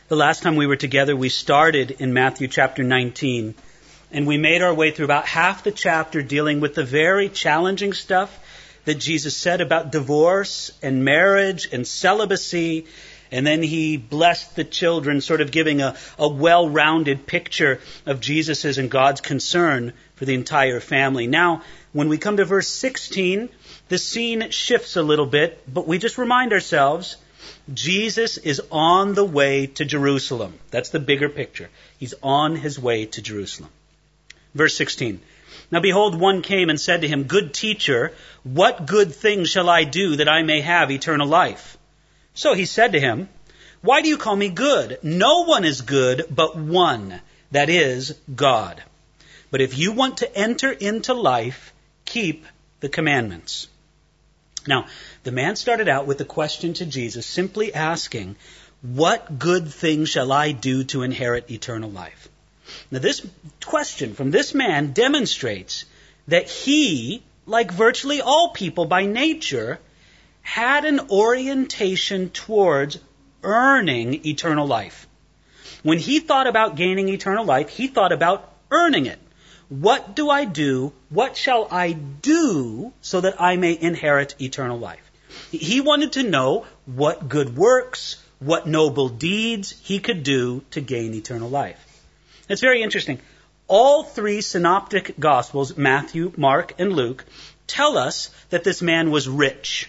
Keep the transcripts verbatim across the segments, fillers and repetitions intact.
The last time we were together, we started in Matthew chapter nineteen, and we made our way through about half the chapter dealing with the very challenging stuff that Jesus said about divorce and marriage and celibacy, and then he blessed the children, sort of giving a, a well-rounded picture of Jesus' and God's concern for the entire family. Now, when we come to verse sixteen, the scene shifts a little bit, but we just remind ourselves, Jesus is on the way to Jerusalem. That's the bigger picture. He's on his way to Jerusalem. Verse sixteen. Now behold, one came and said to him, Good teacher, what good thing shall I do that I may have eternal life? So he said to him, Why do you call me good? No one is good but one, that is, God. But if you want to enter into life, keep the commandments. Now, the man started out with a question to Jesus, simply asking, What good thing shall I do to inherit eternal life? Now, this question from this man demonstrates that he, like virtually all people by nature, had an orientation towards earning eternal life. When he thought about gaining eternal life, he thought about earning it. What do I do? What shall I do so that I may inherit eternal life? He wanted to know what good works, what noble deeds he could do to gain eternal life. It's very interesting. All three synoptic gospels, Matthew, Mark, and Luke, tell us that this man was rich.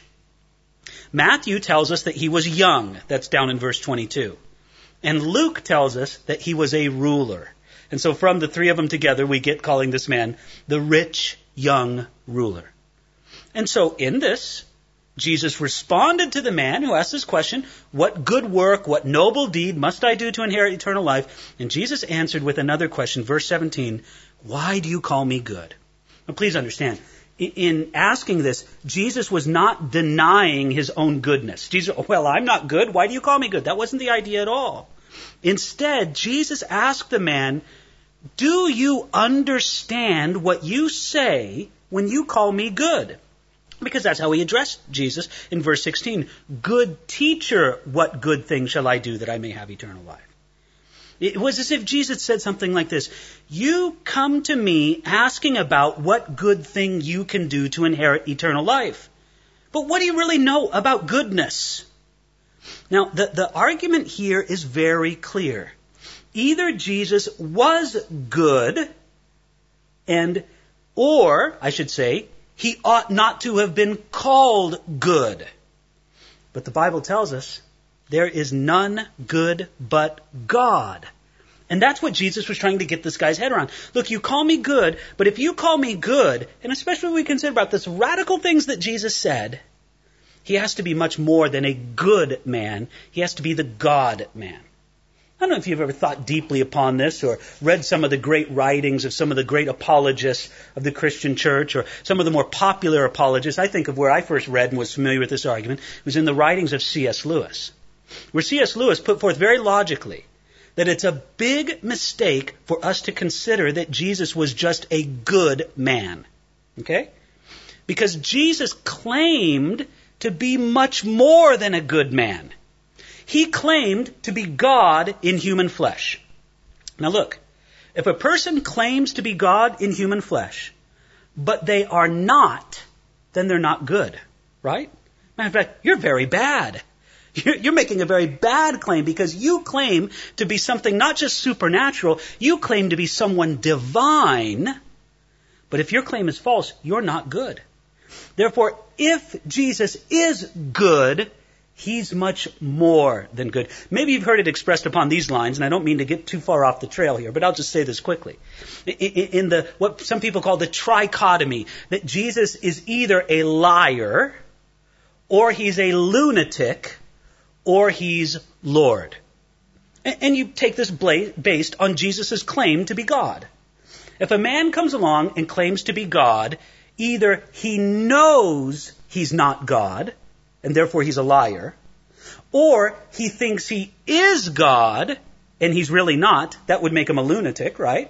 Matthew tells us that he was young. That's down in verse twenty-two. And Luke tells us that he was a ruler. And so from the three of them together, we get calling this man the rich young ruler. And so in this, Jesus responded to the man who asked this question, What good work, what noble deed must I do to inherit eternal life? And Jesus answered with another question, verse seventeen, Why do you call me good? Now please understand, in asking this, Jesus was not denying his own goodness. Jesus, well, I'm not good. Why do you call me good? That wasn't the idea at all. Instead, Jesus asked the man, Do you understand what you say when you call me good? Because that's how he addressed Jesus in verse sixteen. Good teacher, what good thing shall I do that I may have eternal life? It was as if Jesus said something like this. You come to me asking about what good thing you can do to inherit eternal life. But what do you really know about goodness? Now, the, the argument here is very clear. Either Jesus was good, and, or, I should say, he ought not to have been called good. But the Bible tells us there is none good but God. And that's what Jesus was trying to get this guy's head around. Look, you call me good, but if you call me good, and especially when we consider about this radical things that Jesus said, he has to be much more than a good man. He has to be the God man. I don't know if you've ever thought deeply upon this or read some of the great writings of some of the great apologists of the Christian church or some of the more popular apologists. I think of where I first read and was familiar with this argument was in the writings of C S Lewis, where C S Lewis put forth very logically that it's a big mistake for us to consider that Jesus was just a good man. Okay? Because Jesus claimed to be much more than a good man. He claimed to be God in human flesh. Now look, if a person claims to be God in human flesh, but they are not, then they're not good, right? Matter of fact, you're very bad. You're making a very bad claim because you claim to be something not just supernatural, you claim to be someone divine, but if your claim is false, you're not good. Therefore, if Jesus is good, he's much more than good. Maybe you've heard it expressed upon these lines, and I don't mean to get too far off the trail here, but I'll just say this quickly. In the what some people call the trichotomy, that Jesus is either a liar, or he's a lunatic, or he's Lord. And you take this based on Jesus' claim to be God. If a man comes along and claims to be God, either he knows he's not God, and therefore he's a liar, or he thinks he is God, and he's really not. That would make him a lunatic, right?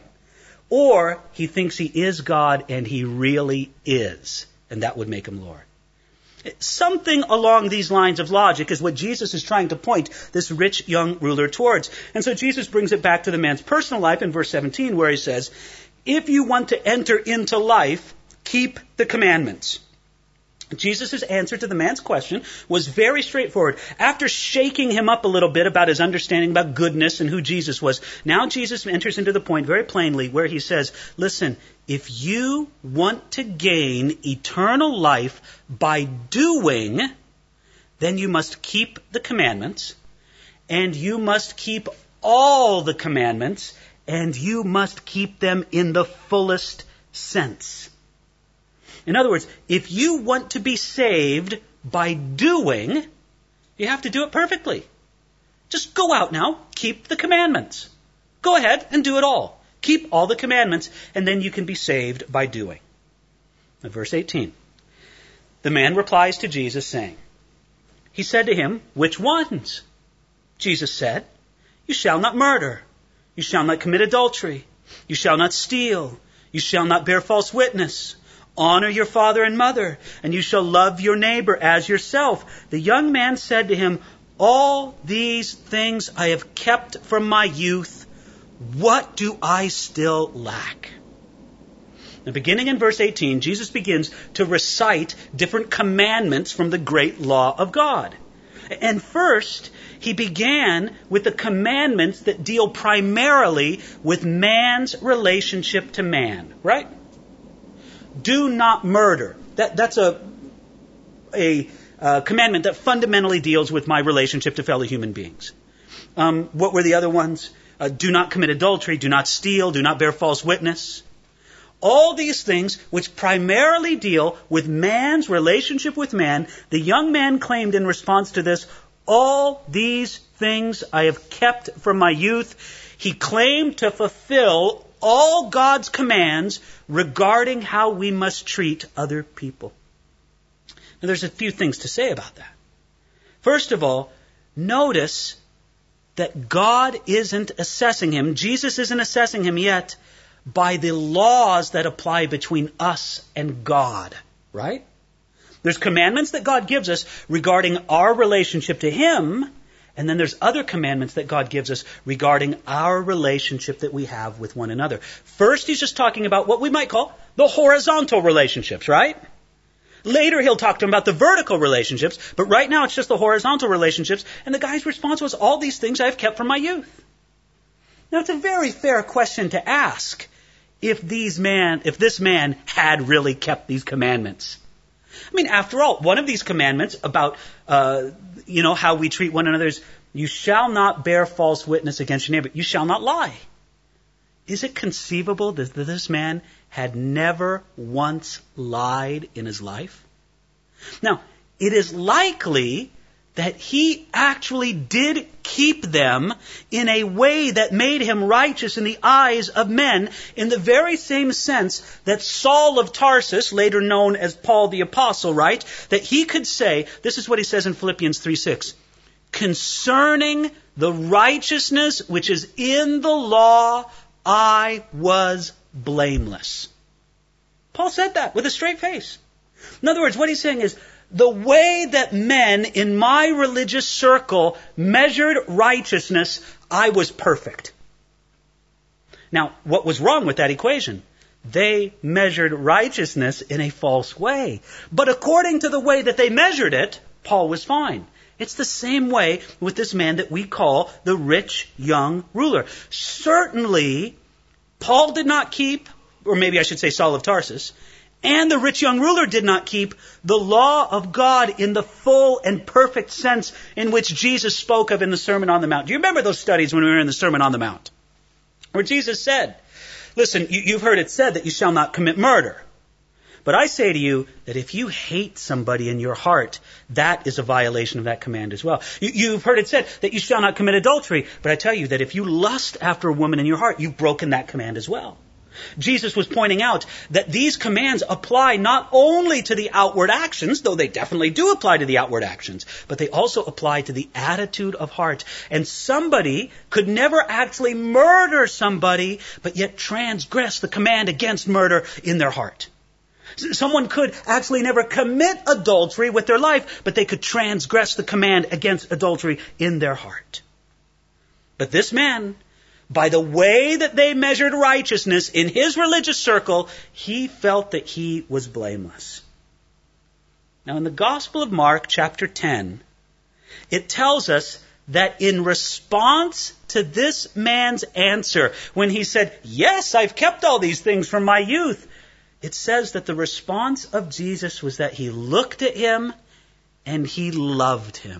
Or he thinks he is God, and he really is, and that would make him Lord. Something along these lines of logic is what Jesus is trying to point this rich young ruler towards. And so Jesus brings it back to the man's personal life in verse seventeen, where he says, if you want to enter into life, keep the commandments. Jesus' answer to the man's question was very straightforward. After shaking him up a little bit about his understanding about goodness and who Jesus was, now Jesus enters into the point very plainly where he says, listen, if you want to gain eternal life by doing, then you must keep the commandments, and you must keep all the commandments, and you must keep them in the fullest sense. In other words, if you want to be saved by doing, you have to do it perfectly. Just go out now, keep the commandments. Go ahead and do it all. Keep all the commandments, and then you can be saved by doing. Now, verse eighteen. The man replies to Jesus saying, he said to him, which ones? Jesus said, you shall not murder. You shall not commit adultery. You shall not steal. You shall not bear false witness. Honor your father and mother, and you shall love your neighbor as yourself. The young man said to him, all these things I have kept from my youth. What do I still lack? Now, beginning in verse eighteen, Jesus begins to recite different commandments from the great law of God. And first, he began with the commandments that deal primarily with man's relationship to man, right? Do not murder. That, that's a, a uh, commandment that fundamentally deals with my relationship to fellow human beings. Um, what were the other ones? Uh, do not commit adultery, do not steal, do not bear false witness. All these things which primarily deal with man's relationship with man, the young man claimed in response to this, all these things I have kept from my youth. He claimed to fulfill all God's commands regarding how we must treat other people. Now, there's a few things to say about that. First of all, notice that God isn't assessing him, Jesus isn't assessing him yet by the laws that apply between us and God, right? There's commandments that God gives us regarding our relationship to him, and then there's other commandments that God gives us regarding our relationship that we have with one another. First, he's just talking about what we might call the horizontal relationships, right? Later, he'll talk to him about the vertical relationships, but right now it's just the horizontal relationships, and the guy's response was, all these things I've kept from my youth. Now, it's a very fair question to ask if these man, if this man had really kept these commandments. I mean, after all, one of these commandments about, uh, you know, how we treat one another is, you shall not bear false witness against your neighbor. You shall not lie. Is it conceivable that this man had never once lied in his life? Now, it is likely that he actually did keep them in a way that made him righteous in the eyes of men, in the very same sense that Saul of Tarsus, later known as Paul the Apostle, right? That he could say, this is what he says in Philippians three six, concerning the righteousness which is in the law, I was blameless. Paul said that with a straight face. In other words, what he's saying is, the way that men in my religious circle measured righteousness, I was perfect. Now, what was wrong with that equation? They measured righteousness in a false way. But according to the way that they measured it, Paul was fine. It's the same way with this man that we call the rich young ruler. Certainly, Paul did not keep, or maybe I should say Saul of Tarsus, and the rich young ruler did not keep the law of God in the full and perfect sense in which Jesus spoke of in the Sermon on the Mount. Do you remember those studies when we were in the Sermon on the Mount? Where Jesus said, listen, you, you've heard it said that you shall not commit murder. But I say to you that if you hate somebody in your heart, that is a violation of that command as well. You, you've heard it said that you shall not commit adultery. But I tell you that if you lust after a woman in your heart, you've broken that command as well. Jesus was pointing out that these commands apply not only to the outward actions, though they definitely do apply to the outward actions, but they also apply to the attitude of heart. And somebody could never actually murder somebody, but yet transgress the command against murder in their heart. Someone could actually never commit adultery with their life, but they could transgress the command against adultery in their heart. But this man, by the way that they measured righteousness in his religious circle, he felt that he was blameless. Now in the Gospel of Mark, chapter ten, it tells us that in response to this man's answer, when he said, yes, I've kept all these things from my youth, it says that the response of Jesus was that he looked at him and he loved him.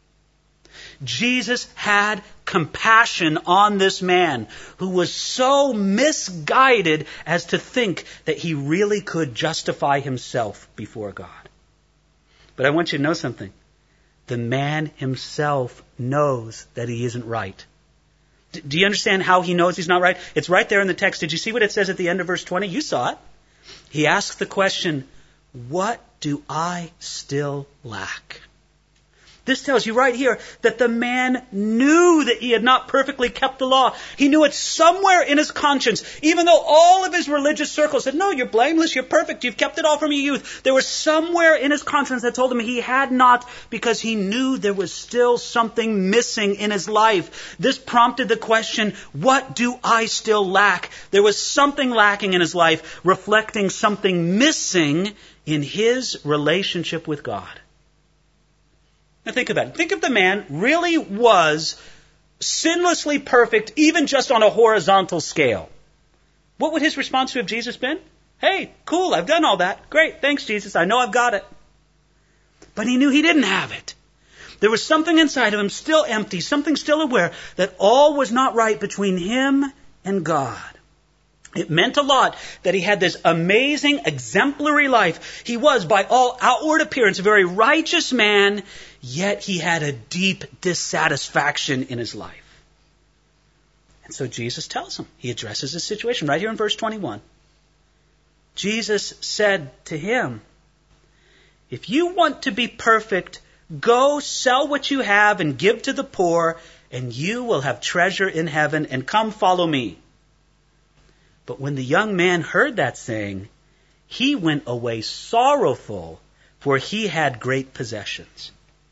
Jesus had compassion on this man who was so misguided as to think that he really could justify himself before God. But I want you to know something. The man himself knows that he isn't right. D- do you understand how he knows he's not right? It's right there in the text. Did you see what it says at the end of verse twenty? You saw it. He asks the question, what do I still lack? This tells you right here that the man knew that he had not perfectly kept the law. He knew it somewhere in his conscience. Even though all of his religious circles said, no, you're blameless, you're perfect, you've kept it all from your youth. There was somewhere in his conscience that told him he had not, because he knew there was still something missing in his life. This prompted the question, what do I still lack? There was something lacking in his life, reflecting something missing in his relationship with God. Now think about it. Think if the man really was sinlessly perfect, even just on a horizontal scale. What would his response to have Jesus been? Hey, cool, I've done all that. Great, thanks Jesus, I know I've got it. But he knew he didn't have it. There was something inside of him still empty, something still aware that all was not right between him and God. It meant a lot that he had this amazing, exemplary life. He was, by all outward appearance, a very righteous man, yet he had a deep dissatisfaction in his life. And so Jesus tells him. He addresses his situation right here in verse twenty-one. Jesus said to him, if you want to be perfect, go sell what you have and give to the poor, and you will have treasure in heaven, and come follow me. But when the young man heard that saying, he went away sorrowful, for he had great possessions.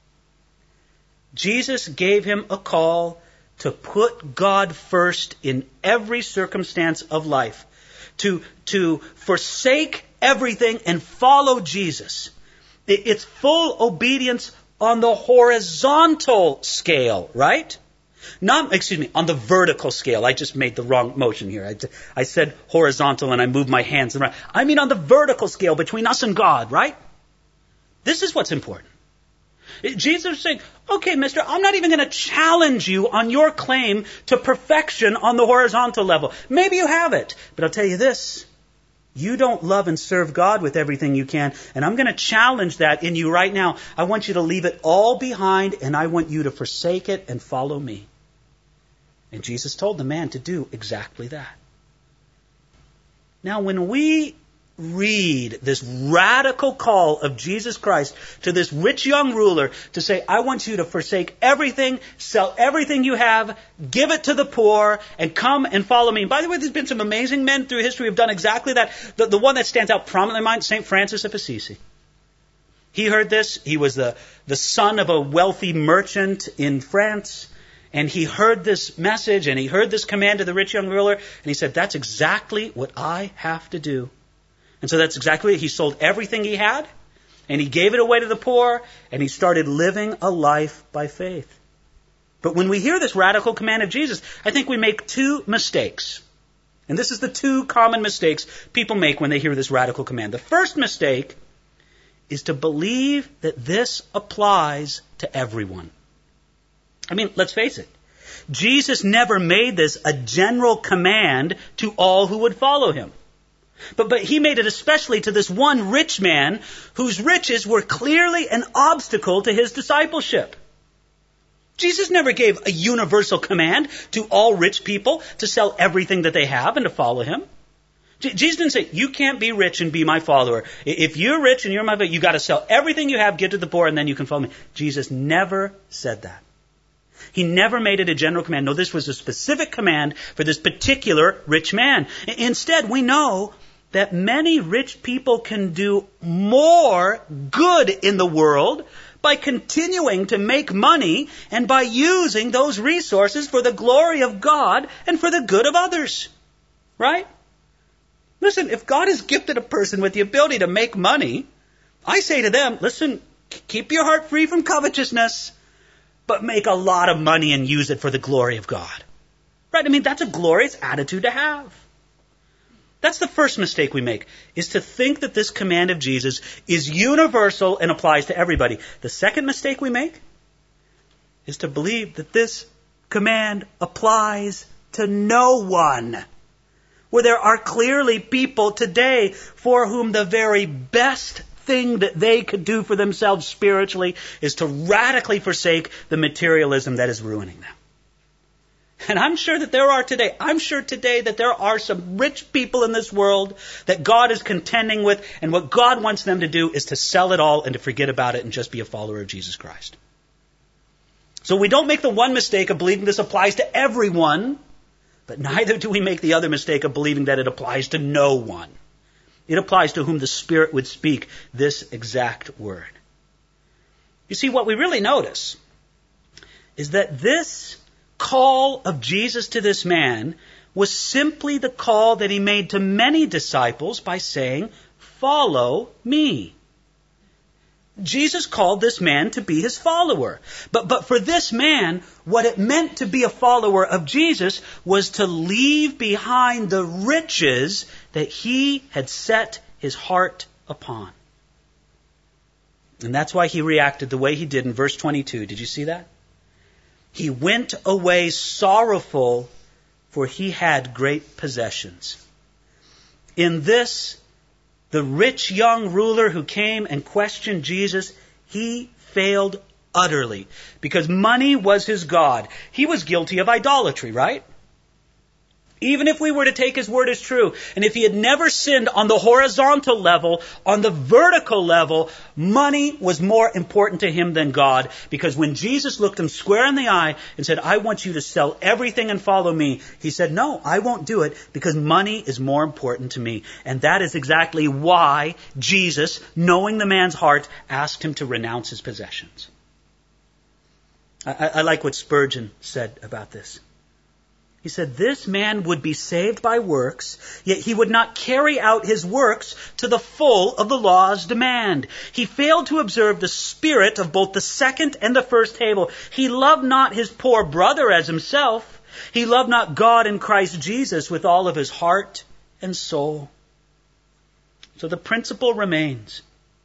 Jesus gave him a call to put God first in every circumstance of life, to, to forsake everything and follow Jesus. It's full obedience on the horizontal scale, right? Not, excuse me, on the vertical scale. I just made the wrong motion here. I, I said horizontal and I moved my hands around. I mean on the vertical scale between us and God, right? This is what's important. Jesus is saying, okay, mister, I'm not even going to challenge you on your claim to perfection on the horizontal level. Maybe you have it, but I'll tell you this. You don't love and serve God with everything you can, and I'm going to challenge that in you right now. I want you to leave it all behind, and I want you to forsake it and follow me. And Jesus told the man to do exactly that. Now, when we read this radical call of Jesus Christ to this rich young ruler to say, I want you to forsake everything, sell everything you have, give it to the poor, and come and follow me. And by the way, there's been some amazing men through history who have done exactly that. The, the one that stands out prominently in mind, Saint Francis of Assisi. He heard this. He was the, the son of a wealthy merchant in France. And he heard this message and he heard this command to the rich young ruler. And he said, that's exactly what I have to do. And so that's exactly it. He sold everything he had, and he gave it away to the poor, and he started living a life by faith. But when we hear this radical command of Jesus, I think we make two mistakes. And this is the two common mistakes people make when they hear this radical command. The first mistake is to believe that this applies to everyone. I mean, let's face it. Jesus never made this a general command to all who would follow him. But, but he made it especially to this one rich man whose riches were clearly an obstacle to his discipleship. Jesus never gave a universal command to all rich people to sell everything that they have and to follow him. J- Jesus didn't say, you can't be rich and be my follower. If you're rich and you're my follower, you got to sell everything you have, give to the poor, and then you can follow me. Jesus never said that. He never made it a general command. No, this was a specific command for this particular rich man. Instead, we know that many rich people can do more good in the world by continuing to make money and by using those resources for the glory of God and for the good of others. Right? Listen, if God has gifted a person with the ability to make money, I say to them, listen, keep your heart free from covetousness, but make a lot of money and use it for the glory of God. Right? I mean, that's a glorious attitude to have. That's the first mistake we make, is to think that this command of Jesus is universal and applies to everybody. The second mistake we make is to believe that this command applies to no one. Where there are clearly people today for whom the very best thing that they could do for themselves spiritually is to radically forsake the materialism that is ruining them. And I'm sure that there are today, I'm sure today that there are some rich people in this world that God is contending with, and what God wants them to do is to sell it all and to forget about it and just be a follower of Jesus Christ. So we don't make the one mistake of believing this applies to everyone, but neither do we make the other mistake of believing that it applies to no one. It applies to whom the Spirit would speak this exact word. You see, what we really notice is that this call of Jesus to this man was simply the call that he made to many disciples by saying, "Follow me." Jesus called this man to be his follower. But, but for this man, what it meant to be a follower of Jesus was to leave behind the riches that he had set his heart upon. And that's why he reacted the way he did in verse twenty-two. Did you see that? He went away sorrowful, for he had great possessions. In this, the rich young ruler who came and questioned Jesus, he failed utterly because money was his god. He was guilty of idolatry, right? Even if we were to take his word as true, and if he had never sinned on the horizontal level, on the vertical level, money was more important to him than God. Because when Jesus looked him square in the eye and said, "I want you to sell everything and follow me," he said, "No, I won't do it because money is more important to me." And that is exactly why Jesus, knowing the man's heart, asked him to renounce his possessions. I, I like what Spurgeon said about this. He said, "This man would be saved by works, yet he would not carry out his works to the full of the law's demand. He failed to observe the spirit of both the second and the first table. He loved not his poor brother as himself. He loved not God and Christ Jesus with all of his heart and soul." So the principle remains.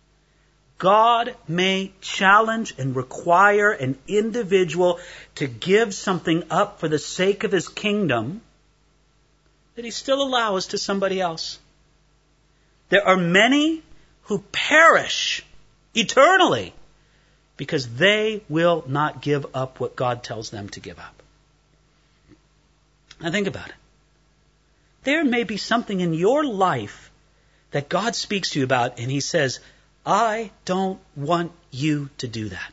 God may challenge and require an individual to give something up for the sake of his kingdom that he still allows to somebody else. There are many who perish eternally because they will not give up what God tells them to give up. Now think about it. There may be something in your life that God speaks to you about and he says, "I don't want you to do that."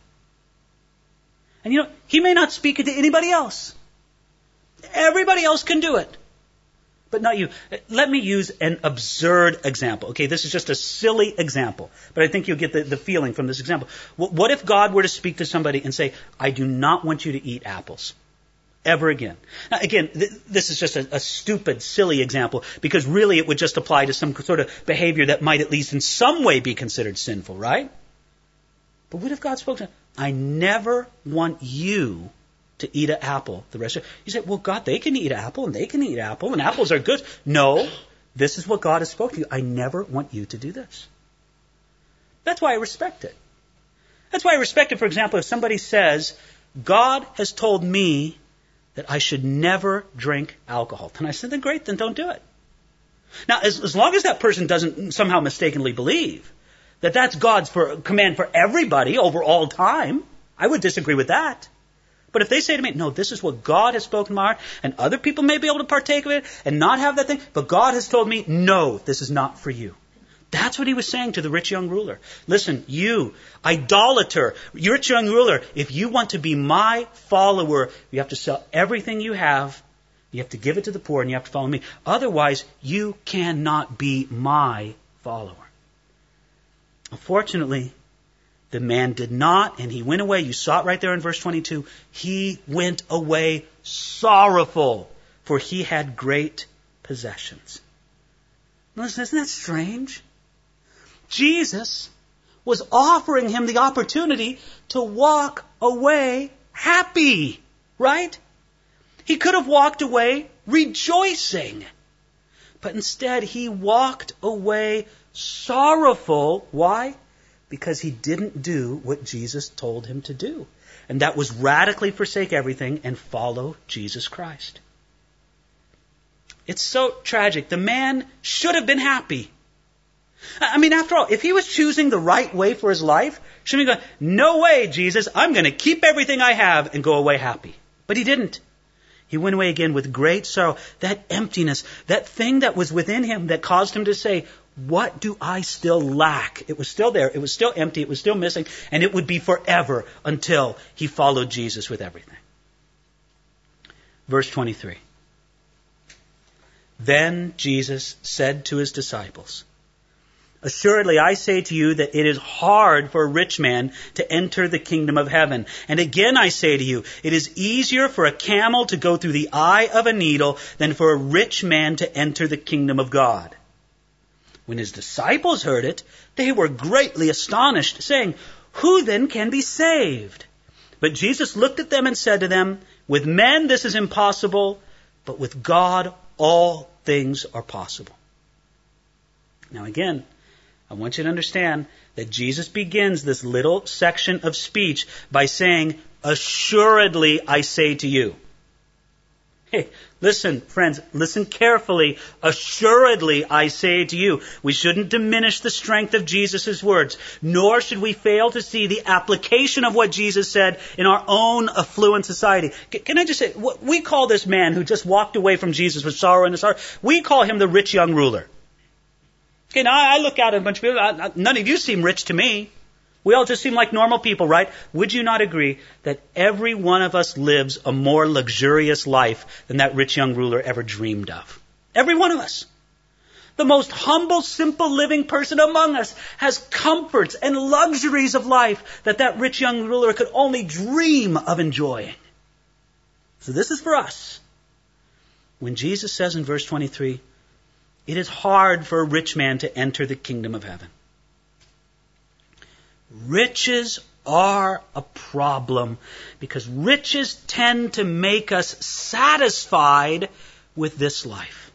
And you know, he may not speak it to anybody else. Everybody else can do it, but not you. Let me use an absurd example. Okay, this is just a silly example, but I think you'll get the, the feeling from this example. What if God were to speak to somebody and say, "I do not want you to eat apples ever again"? Now, again, th- this is just a, a stupid, silly example, because really it would just apply to some sort of behavior that might at least in some way be considered sinful, right? But what if God spoke to him? "I never want you to eat an apple the rest of it." You say, "Well, God, they can eat apple, and they can eat apple, and apples are good." No, this is what God has spoken to you. "I never want you to do this." That's why I respect it. That's why I respect it, for example, if somebody says, "God has told me that I should never drink alcohol." And I said, "Then great, then don't do it." Now, as, as long as that person doesn't somehow mistakenly believe that that's God's for, command for everybody over all time, I would disagree with that. But if they say to me, "No, this is what God has spoken to my heart, and other people may be able to partake of it and not have that thing, but God has told me, no, this is not for you." That's what he was saying to the rich young ruler. Listen, you, idolater, you rich young ruler, if you want to be my follower, you have to sell everything you have. You have to give it to the poor and you have to follow me. Otherwise, you cannot be my follower. Unfortunately, the man did not, and he went away. You saw it right there in verse twenty-two. He went away sorrowful, for he had great possessions. Listen, isn't that strange? Jesus was offering him the opportunity to walk away happy, right? He could have walked away rejoicing. But instead, he walked away sorrowful. Why? Because he didn't do what Jesus told him to do. And that was radically forsake everything and follow Jesus Christ. It's so tragic. The man should have been happy. I mean, after all, if he was choosing the right way for his life, shouldn't he go, no way, Jesus, I'm going to keep everything I have and go away happy. But he didn't. He went away again with great sorrow. That emptiness, that thing that was within him that caused him to say, what do I still lack? It was still there. It was still empty. It was still missing. And it would be forever until he followed Jesus with everything. Verse twenty-three. Then Jesus said to his disciples, assuredly, I say to you that it is hard for a rich man to enter the kingdom of heaven. And again, I say to you, it is easier for a camel to go through the eye of a needle than for a rich man to enter the kingdom of God. When his disciples heard it, they were greatly astonished, saying, who then can be saved? But Jesus looked at them and said to them, with men this is impossible, but with God all things are possible. Now again, I want you to understand that Jesus begins this little section of speech by saying, assuredly I say to you. Hey, listen, friends, listen carefully. Assuredly I say to you. We shouldn't diminish the strength of Jesus' words, nor should we fail to see the application of what Jesus said in our own affluent society. Can I just say, we call this man who just walked away from Jesus with sorrow in his heart, we call him the rich young ruler. Okay, now I look out at a bunch of people, none of you seem rich to me. We all just seem like normal people, right? Would you not agree that every one of us lives a more luxurious life than that rich young ruler ever dreamed of? Every one of us. The most humble, simple living person among us has comforts and luxuries of life that that rich young ruler could only dream of enjoying. So this is for us. When Jesus says in verse twenty-three, it is hard for a rich man to enter the kingdom of heaven. Riches are a problem because riches tend to make us satisfied with this life.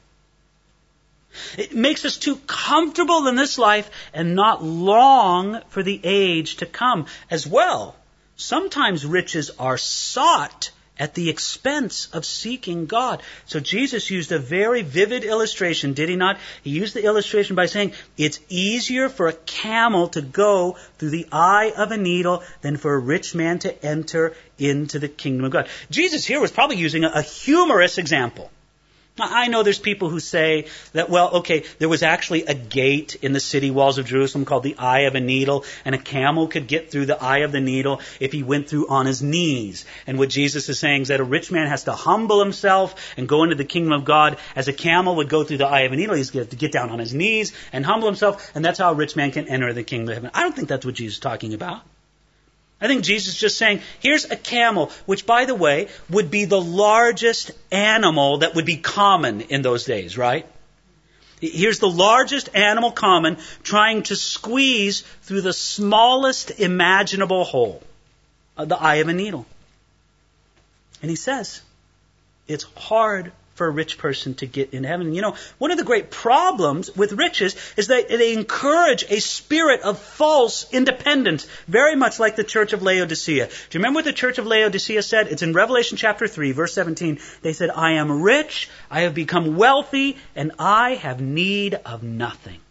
It makes us too comfortable in this life and not long for the age to come. As well, sometimes riches are sought at the expense of seeking God. So Jesus used a very vivid illustration, did he not? He used the illustration by saying, it's easier for a camel to go through the eye of a needle than for a rich man to enter into the kingdom of God. Jesus here was probably using a, a humorous example. Now, I know there's people who say that, well, okay, there was actually a gate in the city walls of Jerusalem called the Eye of a Needle, and a camel could get through the eye of the needle if he went through on his knees. And what Jesus is saying is that a rich man has to humble himself and go into the kingdom of God as a camel would go through the eye of a needle. He's got to get down on his knees and humble himself, and that's how a rich man can enter the kingdom of heaven. I don't think that's what Jesus is talking about. I think Jesus is just saying, here's a camel, which, by the way, would be the largest animal that would be common in those days, right? Here's the largest animal common trying to squeeze through the smallest imaginable hole, the eye of a needle. And he says, it's hard for a rich person to get in heaven. You know, one of the great problems with riches is that they encourage a spirit of false independence, very much like the church of Laodicea. Do you remember what the church of Laodicea said? It's in Revelation chapter three, verse seventeen. They said, I am rich, I have become wealthy, and I have need of nothing.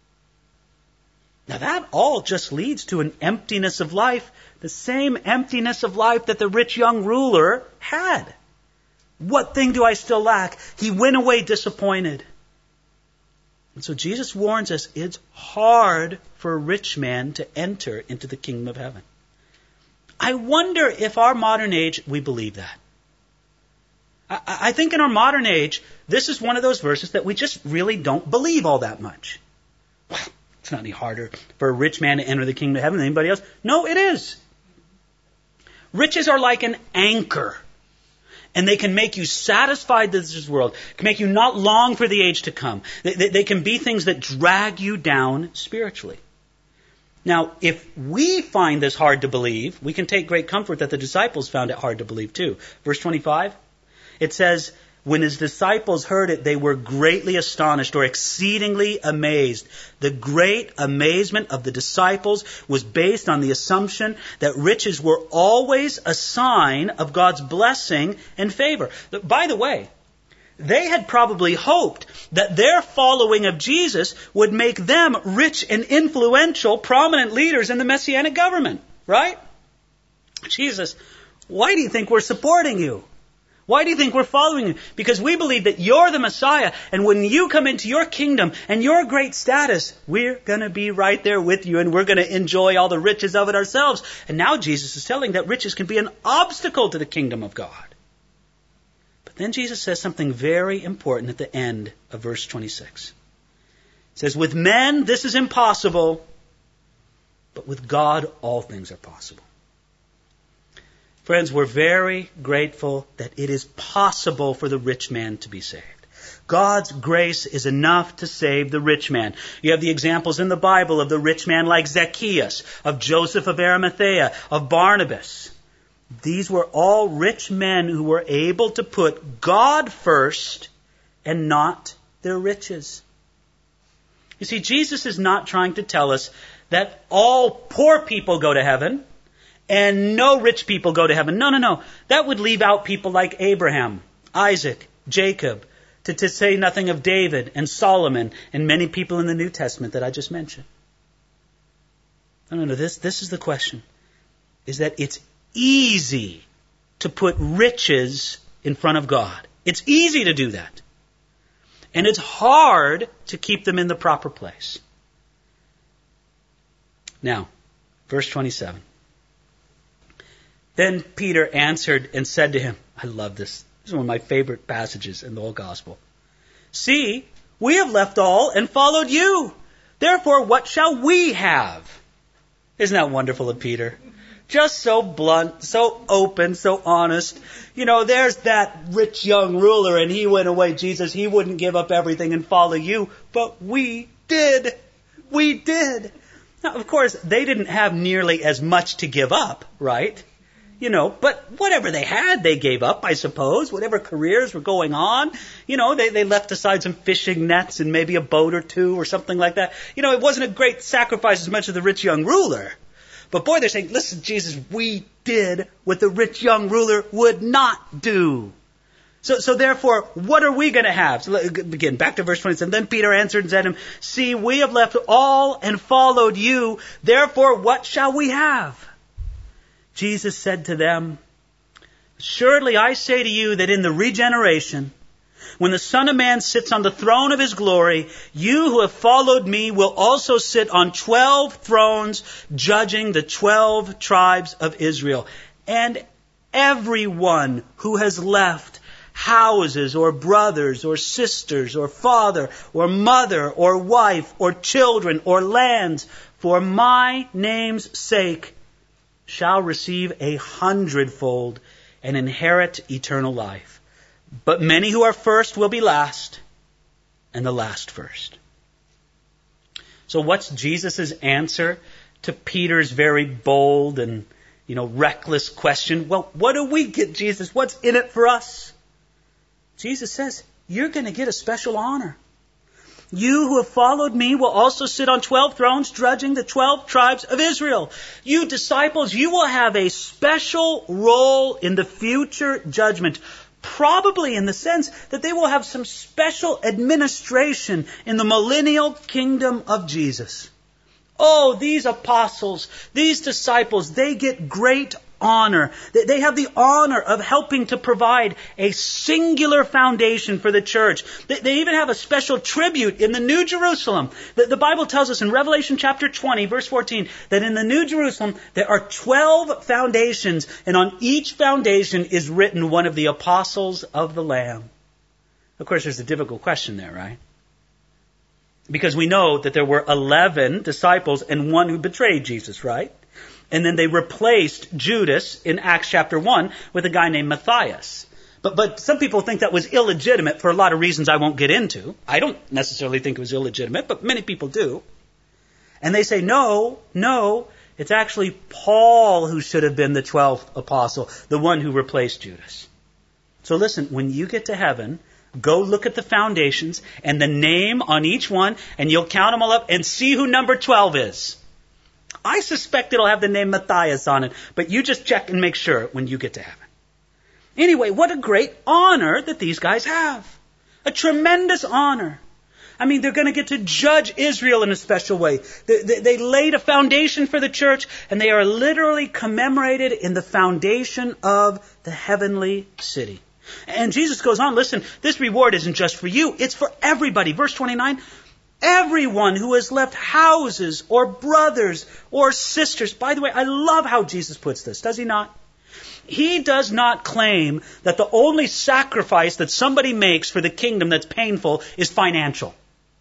Now that all just leads to an emptiness of life, the same emptiness of life that the rich young ruler had. What thing do I still lack? He went away disappointed. And so Jesus warns us, it's hard for a rich man to enter into the kingdom of heaven. I wonder if our modern age, we believe that. I, I think in our modern age, this is one of those verses that we just really don't believe all that much. Well, it's not any harder for a rich man to enter the kingdom of heaven than anybody else. No, it is. Riches are like an anchor. And they can make you satisfied with this world. Can make you not long for the age to come. They, they, they can be things that drag you down spiritually. Now, if we find this hard to believe, we can take great comfort that the disciples found it hard to believe too. Verse twenty-five, it says, when his disciples heard it, they were greatly astonished or exceedingly amazed. The great amazement of the disciples was based on the assumption that riches were always a sign of God's blessing and favor. By the way, they had probably hoped that their following of Jesus would make them rich and influential, prominent leaders in the Messianic government, right? Jesus, why do you think we're supporting you? Why do you think we're following you? Because we believe that you're the Messiah, and when you come into your kingdom and your great status, we're going to be right there with you, and we're going to enjoy all the riches of it ourselves. And now Jesus is telling that riches can be an obstacle to the kingdom of God. But then Jesus says something very important at the end of verse twenty-six. He says, with men this is impossible, but with God all things are possible. Friends, we're very grateful that it is possible for the rich man to be saved. God's grace is enough to save the rich man. You have the examples in the Bible of the rich man like Zacchaeus, of Joseph of Arimathea, of Barnabas. These were all rich men who were able to put God first and not their riches. You see, Jesus is not trying to tell us that all poor people go to heaven and no rich people go to heaven. No, no, no. That would leave out people like Abraham, Isaac, Jacob, to, to say nothing of David and Solomon and many people in the New Testament that I just mentioned. No, no, no. This, this is the question. Is that it's easy to put riches in front of God. It's easy to do that. And it's hard to keep them in the proper place. Now, verse twenty-seven. Then Peter answered and said to him, I love this. This is one of my favorite passages in the whole gospel. See, we have left all and followed you. Therefore, what shall we have? Isn't that wonderful of Peter? Just so blunt, so open, so honest. You know, there's that rich young ruler and he went away. Jesus, he wouldn't give up everything and follow you. But we did. We did. Now, of course, they didn't have nearly as much to give up, right? You know, but whatever they had, they gave up, I suppose. Whatever careers were going on, you know, they, they left aside some fishing nets and maybe a boat or two or something like that. You know, it wasn't a great sacrifice as much as the rich young ruler. But boy, they're saying, listen, Jesus, we did what the rich young ruler would not do. So, so therefore, what are we going to have? So begin, back to verse twenty-seven. Then Peter answered and said to him, see, we have left all and followed you. Therefore, what shall we have? Jesus said to them, assuredly I say to you that in the regeneration, when the Son of Man sits on the throne of his glory, you who have followed me will also sit on twelve thrones, judging the twelve tribes of Israel. And everyone who has left houses or brothers or sisters or father or mother or wife or children or lands for my name's sake shall receive a hundredfold and inherit eternal life. But many who are first will be last, and the last first. So what's Jesus' answer to Peter's very bold and, you know, reckless question? Well, what do we get, Jesus? What's in it for us? Jesus says, you're going to get a special honor. You who have followed me will also sit on twelve thrones, judging the twelve tribes of Israel. You disciples, you will have a special role in the future judgment, probably in the sense that they will have some special administration in the millennial kingdom of Jesus. Oh, these apostles, these disciples, they get great honor. They have the honor of helping to provide a singular foundation for the church. They even have a special tribute in the New Jerusalem. The Bible tells us in Revelation chapter twenty, verse fourteen, that in the New Jerusalem there are twelve foundations, and on each foundation is written one of the apostles of the Lamb. Of course, there's a difficult question there, right? Because we know that there were eleven disciples and one who betrayed Jesus, right? And then they replaced Judas in Acts chapter one with a guy named Matthias. But but some people think that was illegitimate for a lot of reasons I won't get into. I don't necessarily think it was illegitimate, but many people do. And they say, no, no, it's actually Paul who should have been the twelfth apostle, the one who replaced Judas. So listen, when you get to heaven, go look at the foundations and the name on each one, and you'll count them all up and see who number twelve is. I suspect it'll have the name Matthias on it, but you just check and make sure when you get to heaven. Anyway, what a great honor that these guys have. A tremendous honor. I mean, they're going to get to judge Israel in a special way. They, they, they laid a foundation for the church, and they are literally commemorated in the foundation of the heavenly city. And Jesus goes on, listen, this reward isn't just for you, it's for everybody. Verse twenty-nine, everyone who has left houses or brothers or sisters. By the way, I love how Jesus puts this, does he not? He does not claim that the only sacrifice that somebody makes for the kingdom that's painful is financial.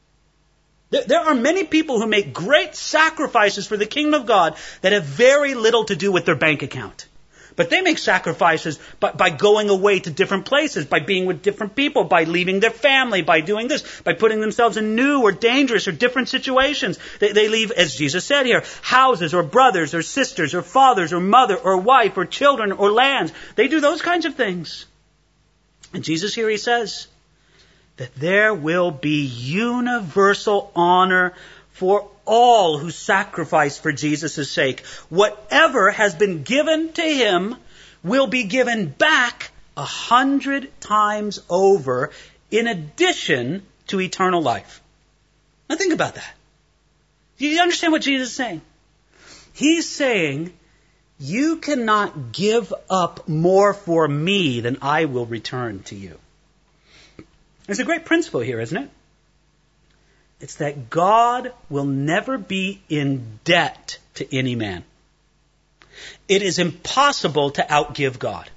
There are many people who make great sacrifices for the kingdom of God that have very little to do with their bank account. But they make sacrifices by, by going away to different places, by being with different people, by leaving their family, by doing this, by putting themselves in new or dangerous or different situations. They, they leave, as Jesus said here, houses or brothers or sisters or fathers or mother or wife or children or lands. They do those kinds of things. And Jesus here, he says that there will be universal honor for all who sacrifice for Jesus' sake. Whatever has been given to him will be given back a hundred times over in addition to eternal life. Now think about that. Do you understand what Jesus is saying? He's saying, you cannot give up more for me than I will return to you. There's a great principle here, isn't it? It's that God will never be in debt to any man. It is impossible to outgive God.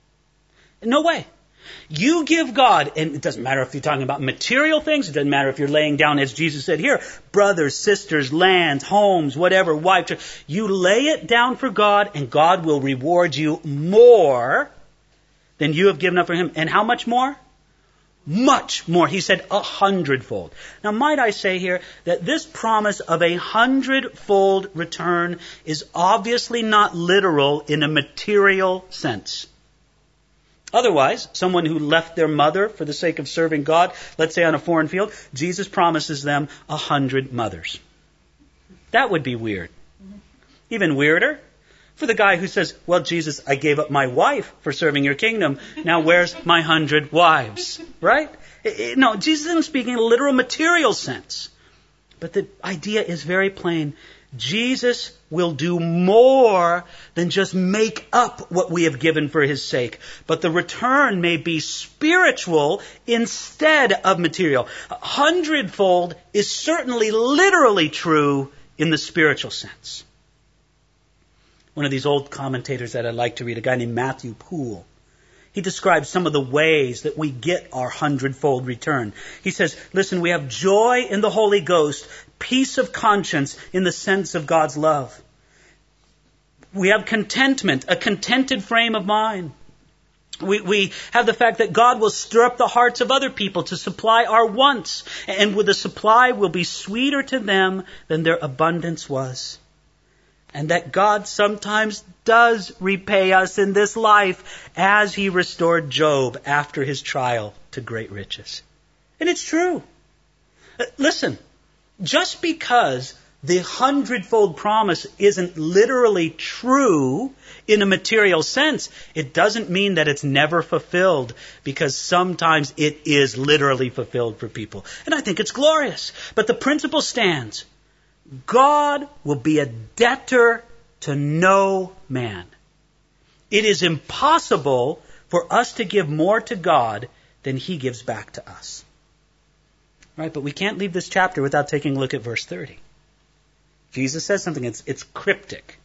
No way. You give God, and it doesn't matter if you're talking about material things, it doesn't matter if you're laying down, as Jesus said here, brothers, sisters, lands, homes, whatever, wife, you lay it down for God, and God will reward you more than you have given up for him. And how much more? Much more. He said a hundredfold. Now, might I say here that this promise of a hundredfold return is obviously not literal in a material sense. Otherwise, someone who left their mother for the sake of serving God, let's say on a foreign field, Jesus promises them a hundred mothers. That would be weird. Even weirder for the guy who says, well, Jesus, I gave up my wife for serving your kingdom. Now where's my hundred wives? Right? No, Jesus isn't speaking in a literal material sense. But the idea is very plain. Jesus will do more than just make up what we have given for his sake. But the return may be spiritual instead of material. A hundredfold is certainly literally true in the spiritual sense. One of these old commentators that I like to read, a guy named Matthew Poole, he describes some of the ways that we get our hundredfold return. He says, listen, we have joy in the Holy Ghost, peace of conscience in the sense of God's love. We have contentment, a contented frame of mind. We, we have the fact that God will stir up the hearts of other people to supply our wants, and with the supply will be sweeter to them than their abundance was. And that God sometimes does repay us in this life as he restored Job after his trial to great riches. And it's true. Listen, just because the hundredfold promise isn't literally true in a material sense, it doesn't mean that it's never fulfilled, because sometimes it is literally fulfilled for people. And I think it's glorious. But the principle stands. God will be a debtor to no man. It is impossible for us to give more to God than He gives back to us. Right? But we can't leave this chapter without taking a look at verse thirty. Jesus says something, it's, it's cryptic.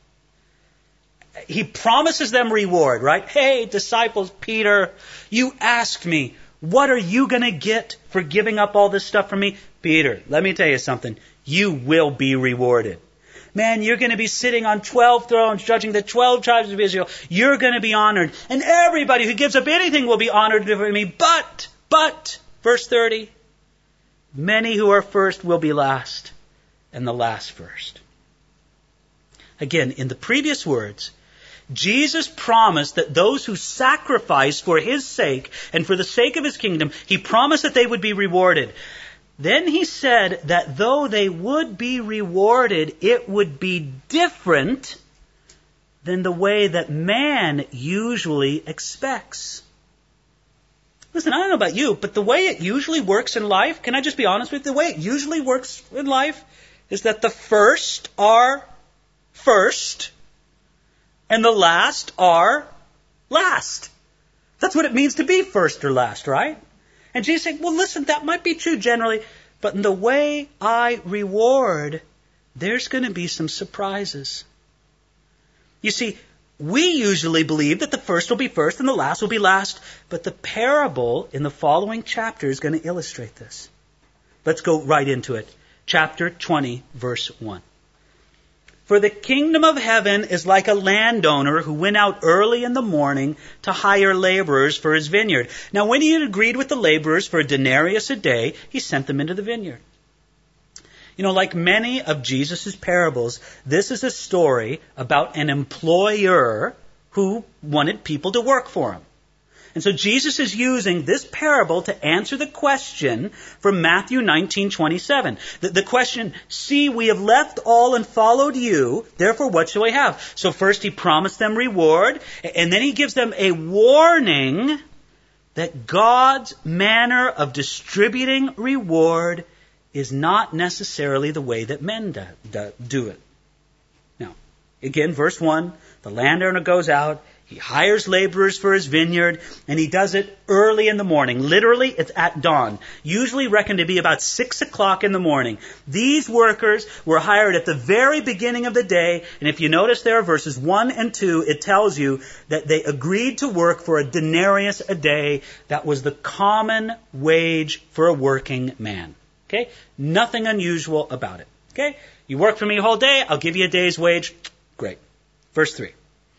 He promises them reward, right? Hey, disciples, Peter, you asked me, what are you going to get for giving up all this stuff for me? Peter, let me tell you something. You will be rewarded. Man, you're going to be sitting on twelve thrones, judging the twelve tribes of Israel. You're going to be honored. And everybody who gives up anything will be honored for me. But, but, verse thirty, many who are first will be last, and the last first. Again, in the previous words, Jesus promised that those who sacrifice for His sake and for the sake of His kingdom, He promised that they would be rewarded. Then He said that though they would be rewarded, it would be different than the way that man usually expects. Listen, I don't know about you, but the way it usually works in life, can I just be honest with you? The way it usually works in life is that the first are first and the last are last. That's what it means to be first or last, right? And Jesus said, well, listen, that might be true generally, but in the way I reward, there's going to be some surprises. You see, we usually believe that the first will be first and the last will be last, but the parable in the following chapter is going to illustrate this. Let's go right into it. Chapter twenty, verse one. For the kingdom of heaven is like a landowner who went out early in the morning to hire laborers for his vineyard. Now, when he had agreed with the laborers for a denarius a day, he sent them into the vineyard. You know, like many of Jesus' parables, this is a story about an employer who wanted people to work for him. And so Jesus is using this parable to answer the question from Matthew nineteen twenty-seven. The, the question, see, we have left all and followed you, therefore what shall we have? So first He promised them reward, and then He gives them a warning that God's manner of distributing reward is not necessarily the way that men do, do, do it. Now, again, verse one, the landowner goes out, he hires laborers for his vineyard, and he does it early in the morning. Literally, it's at dawn. Usually reckoned to be about six o'clock in the morning. These workers were hired at the very beginning of the day, and if you notice there, verses one and two, it tells you that they agreed to work for a denarius a day. That was the common wage for a working man. Okay? Nothing unusual about it. Okay? You work for me a whole day, I'll give you a day's wage. Great. Verse three.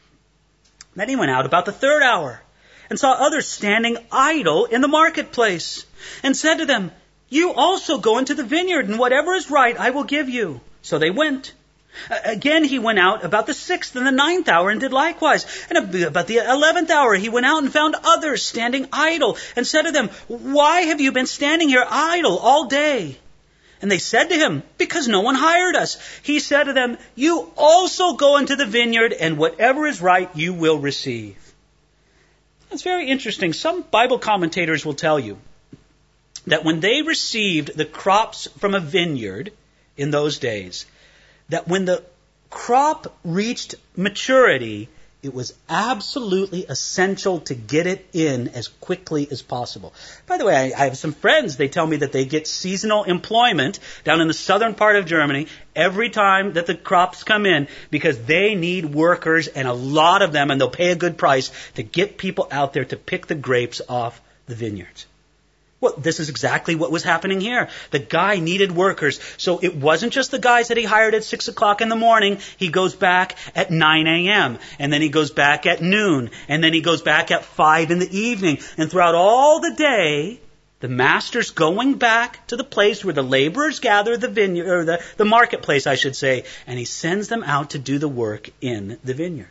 Then he went out about the third hour and saw others standing idle in the marketplace and said to them, you also go into the vineyard, and whatever is right I will give you. So they went. Again he went out about the sixth and the ninth hour and did likewise. And about the eleventh hour he went out and found others standing idle and said to them, why have you been standing here idle all day? And they said to him, because no one hired us. He said to them, you also go into the vineyard, and whatever is right you will receive. That's very interesting. Some Bible commentators will tell you that when they received the crops from a vineyard in those days, that when the crop reached maturity, it was absolutely essential to get it in as quickly as possible. By the way, I, I have some friends, they tell me that they get seasonal employment down in the southern part of Germany every time that the crops come in because they need workers, and a lot of them, and they'll pay a good price to get people out there to pick the grapes off the vineyards. Well, this is exactly what was happening here. The guy needed workers. So it wasn't just the guys that he hired at six o'clock in the morning. He goes back at nine a.m. And then he goes back at noon. And then he goes back at five in the evening. And throughout all the day, the master's going back to the place where the laborers gather, the vineyard, or the, the marketplace, I should say. And he sends them out to do the work in the vineyard.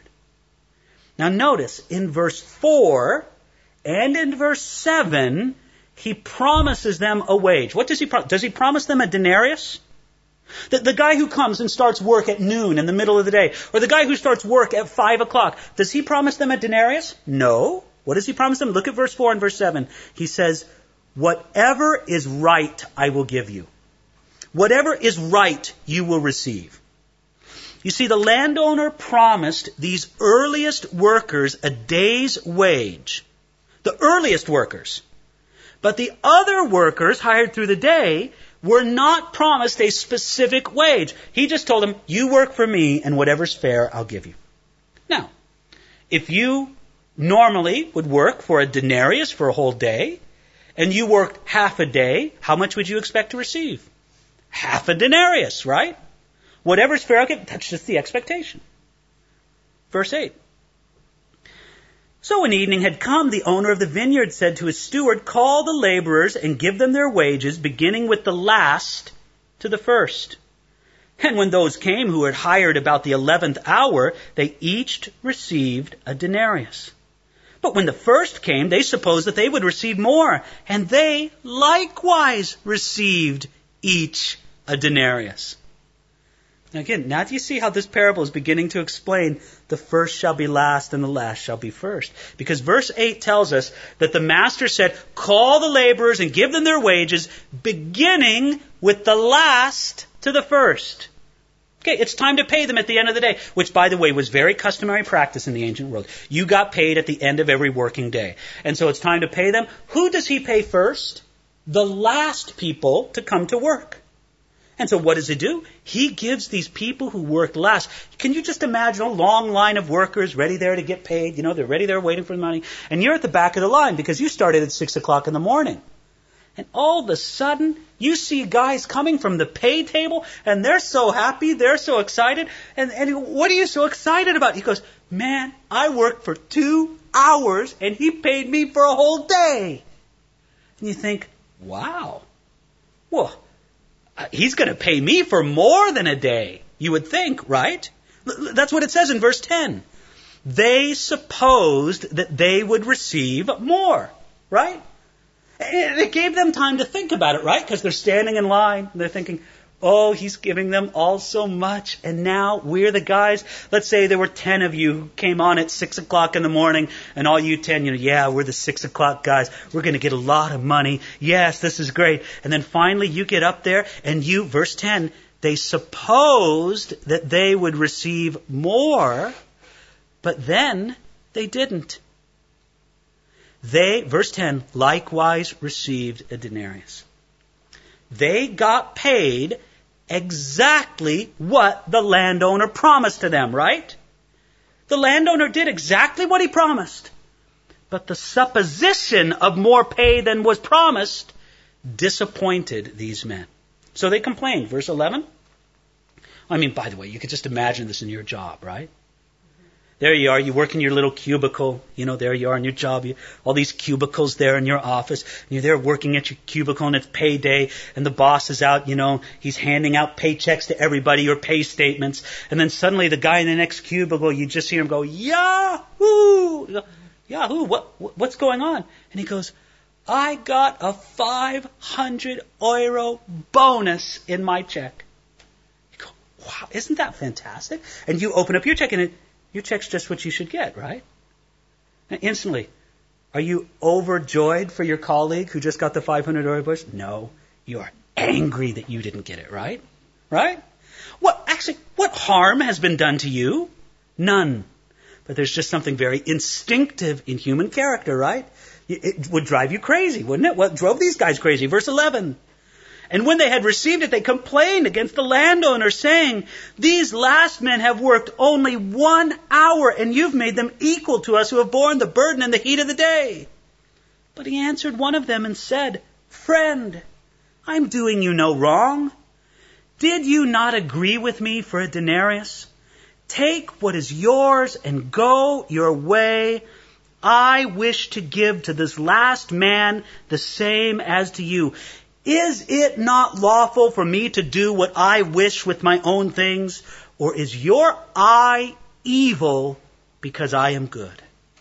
Now notice, in verse four and in verse seven, he promises them a wage. What does he promise? Does he promise them a denarius? The, the guy who comes and starts work at noon in the middle of the day, or the guy who starts work at five o'clock, does he promise them a denarius? No. What does he promise them? Look at verse four and verse seven. He says, whatever is right, I will give you. Whatever is right, you will receive. You see, the landowner promised these earliest workers a day's wage. The earliest workers. But the other workers hired through the day were not promised a specific wage. He just told them, you work for me and whatever's fair, I'll give you. Now, if you normally would work for a denarius for a whole day, and you worked half a day, how much would you expect to receive? Half a denarius, right? Whatever's fair, I'll give. That's just the expectation. Verse eight. So when evening had come, the owner of the vineyard said to his steward, call the laborers and give them their wages, beginning with the last to the first. And when those came who had hired about the eleventh hour, they each received a denarius. But when the first came, they supposed that they would receive more, and they likewise received each a denarius. Now again, now do you see how this parable is beginning to explain the first shall be last and the last shall be first? Because verse eight tells us that the master said, call the laborers and give them their wages, beginning with the last to the first. Okay, it's time to pay them at the end of the day, which, by the way, was very customary practice in the ancient world. You got paid at the end of every working day. And so it's time to pay them. Who does he pay first? The last people to come to work. And so what does he do? He gives these people who work last. Can you just imagine a long line of workers ready there to get paid? You know, they're ready there waiting for the money. And you're at the back of the line because you started at six o'clock in the morning. And all of a sudden, you see guys coming from the pay table, and they're so happy, they're so excited. And, and what are you so excited about? He goes, man, I worked for two hours, and he paid me for a whole day. And you think, wow, well, he's going to pay me for more than a day, you would think, right? That's what it says in verse ten. They supposed that they would receive more, right? And it gave them time to think about it, right? Because they're standing in line. And they're thinking, oh, he's giving them all so much. And now we're the guys. Let's say there were ten of you who came on at six o'clock in the morning. And all you ten, you know, yeah, we're the six o'clock guys. We're going to get a lot of money. Yes, this is great. And then finally you get up there and you, verse ten, they supposed that they would receive more. But then they didn't. They, verse ten, likewise received a denarius. They got paid exactly what the landowner promised to them, right? The landowner did exactly what he promised. But the supposition of more pay than was promised disappointed these men. So they complained. Verse eleven. I mean, by the way, you could just imagine this in your job, right? There you are, you work in your little cubicle, you know, there you are in your job, you, all these cubicles there in your office, and you're there working at your cubicle and it's payday, and the boss is out, you know, he's handing out paychecks to everybody or pay statements, and then suddenly the guy in the next cubicle, you just hear him go, Yahoo! You go, Yahoo, what, what's going on? And he goes, I got a five hundred euro bonus in my check. You go, wow, isn't that fantastic? And you open up your check and it, your check's just what you should get, right? And instantly, are you overjoyed for your colleague who just got the five hundred euro bonus? No, you are angry that you didn't get it, right? Right? What actually, what harm has been done to you? None. But there's just something very instinctive in human character, right? It would drive you crazy, wouldn't it? What drove these guys crazy? Verse eleven. And when they had received it, they complained against the landowner, saying, these last men have worked only one hour, and you've made them equal to us who have borne the burden and the heat of the day. But he answered one of them and said, friend, I'm doing you no wrong. Did you not agree with me for a denarius? Take what is yours and go your way. I wish to give to this last man the same as to you. Is it not lawful for me to do what I wish with my own things? Or is your eye evil because I am good?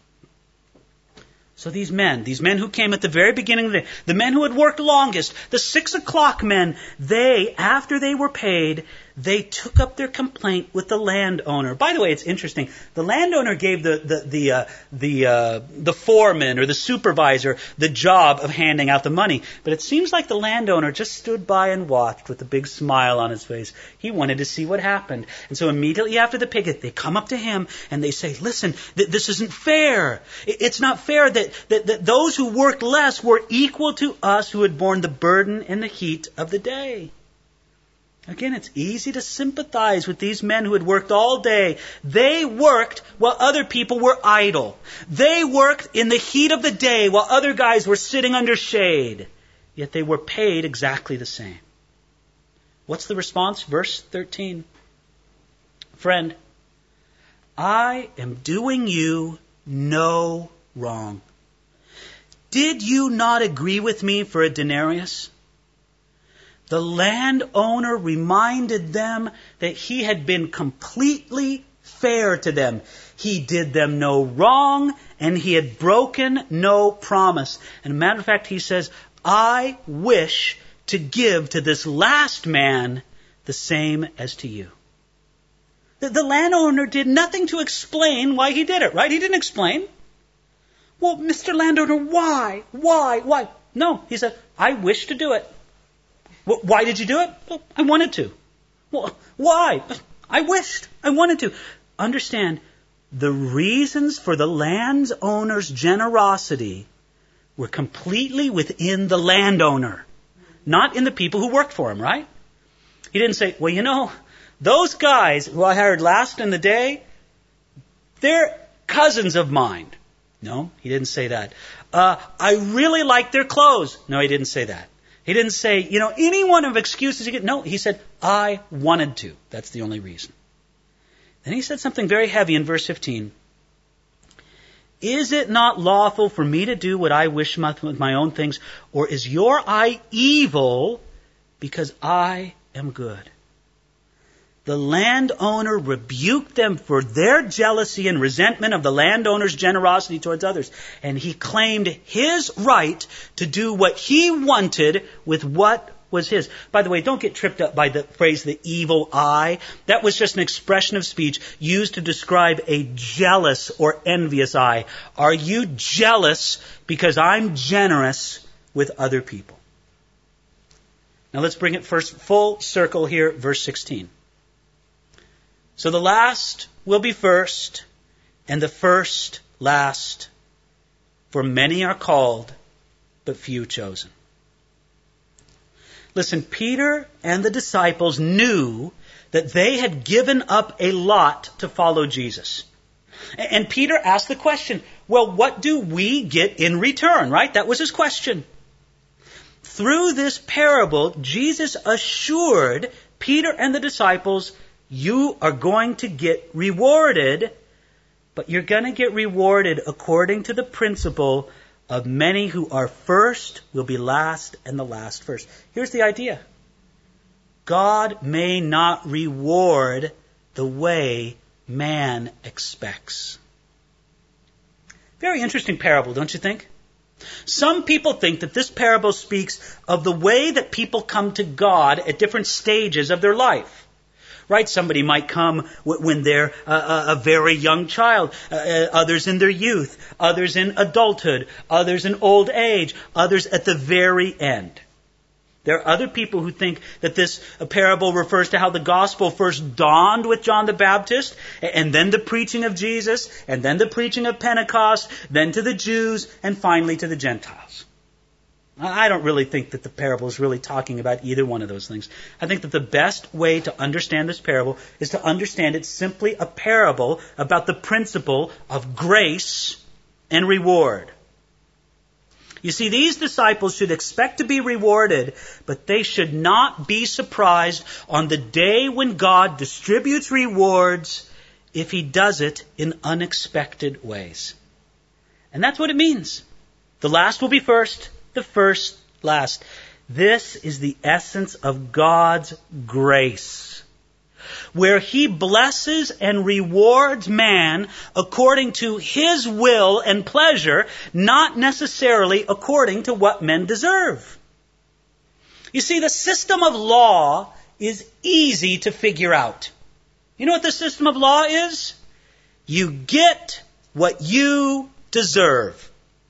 So these men, these men who came at the very beginning of the day, the men who had worked longest, the six o'clock men, they, after they were paid, they took up their complaint with the landowner. By the way, it's interesting. The landowner gave the the the uh, the, uh, the foreman or the supervisor the job of handing out the money. But it seems like the landowner just stood by and watched with a big smile on his face. He wanted to see what happened. And so immediately after the picket, they come up to him and they say, listen, th- this isn't fair. It's not fair that, that, that those who worked less were equal to us who had borne the burden and the heat of the day. Again, it's easy to sympathize with these men who had worked all day. They worked while other people were idle. They worked in the heat of the day while other guys were sitting under shade. Yet they were paid exactly the same. What's the response? Verse thirteen. Friend, I am doing you no wrong. Did you not agree with me for a denarius? The landowner reminded them that he had been completely fair to them. He did them no wrong, and he had broken no promise. And a matter of fact, he says, I wish to give to this last man the same as to you. The, the landowner did nothing to explain why he did it, right? He didn't explain. Well, Mister Landowner, why? Why? Why? No, he said, I wish to do it. Well, why did you do it? Well, I wanted to. Well, why? I wished. I wanted to. Understand, the reasons for the landowner's generosity were completely within the landowner, not in the people who worked for him, right? He didn't say, well, you know, those guys who I hired last in the day, they're cousins of mine. No, he didn't say that. Uh, I really like their clothes. No, he didn't say that. He didn't say, you know, any one of excuses you get. No, he said, I wanted to. That's the only reason. Then he said something very heavy in verse fifteen. Is it not lawful for me to do what I wish with my own things? Or is your eye evil because I am good? The landowner rebuked them for their jealousy and resentment of the landowner's generosity towards others. And he claimed his right to do what he wanted with what was his. By the way, don't get tripped up by the phrase the evil eye. That was just an expression of speech used to describe a jealous or envious eye. Are you jealous because I'm generous with other people? Now let's bring it first full circle here, verse sixteen. So the last will be first, and the first last. For many are called, but few chosen. Listen, Peter and the disciples knew that they had given up a lot to follow Jesus. And Peter asked the question, well, what do we get in return, right? That was his question. Through this parable, Jesus assured Peter and the disciples, you are going to get rewarded, but you're going to get rewarded according to the principle of many who are first will be last and the last first. Here's the idea. God may not reward the way man expects. Very interesting parable, don't you think? Some people think that this parable speaks of the way that people come to God at different stages of their life. Right? Somebody might come when they're a, a very young child, uh, others in their youth, others in adulthood, others in old age, others at the very end. There are other people who think that this parable refers to how the gospel first dawned with John the Baptist, and then the preaching of Jesus, and then the preaching of Pentecost, then to the Jews, and finally to the Gentiles. I don't really think that the parable is really talking about either one of those things. I think that the best way to understand this parable is to understand it's simply a parable about the principle of grace and reward. You see, these disciples should expect to be rewarded, but they should not be surprised on the day when God distributes rewards if He does it in unexpected ways. And that's what it means. The last will be first, the first last. This is the essence of God's grace, where He blesses and rewards man according to His will and pleasure, not necessarily according to what men deserve. You see, the system of law is easy to figure out. You know what the system of law is? You get what you deserve.